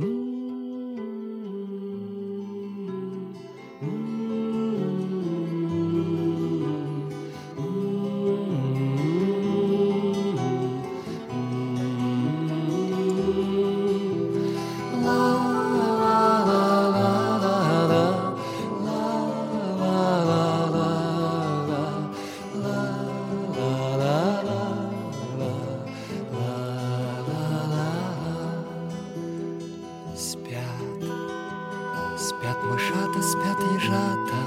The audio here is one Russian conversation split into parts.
Спят мышата, спят ежата,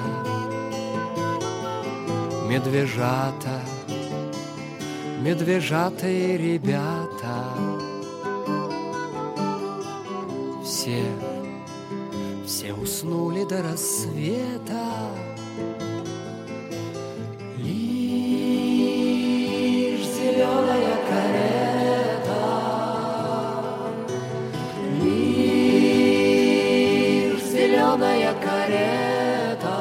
медвежата, медвежата и ребята. Все уснули до рассвета. Лишь зеленая карета, лишь зеленая карета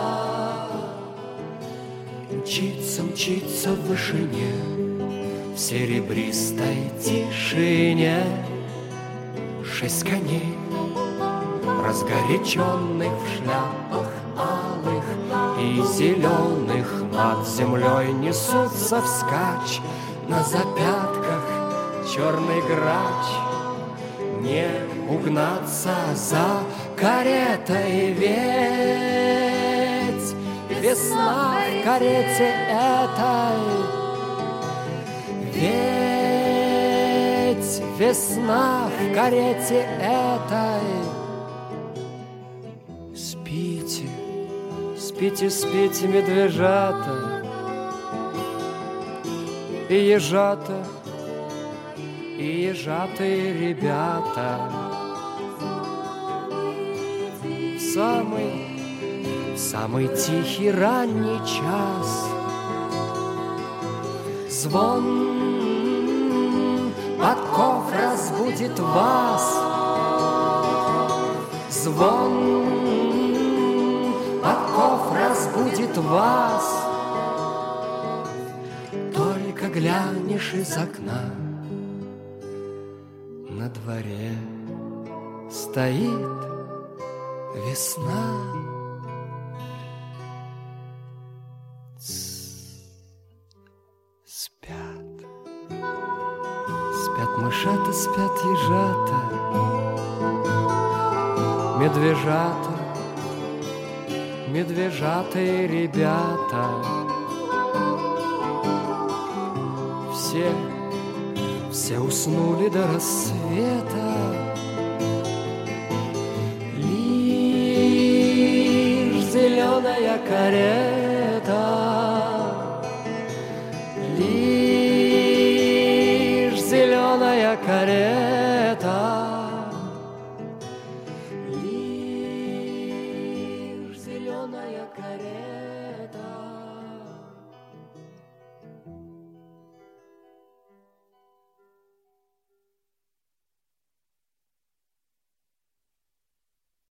мчится, мчится в вышине, в серебристой тишине. 6 коней, разгоряченных в шляпах алых и зеленых, над землей несутся вскачь. На запятках черный грач, не угнаться за каретой, ведь весна в карете этой, ведь весна в карете этой. Спите, спите, спите, медвежата и ежата, и ежата, и ребята. В самый тихий ранний час звон подков разбудит вас. Звон подков разбудит вас. Только глянешь из окна, на дворе стоит весна. Спят, спят мышата, спят ежата, медвежата, медвежата и ребята. Все уснули до рассвета. Лишь зеленая карета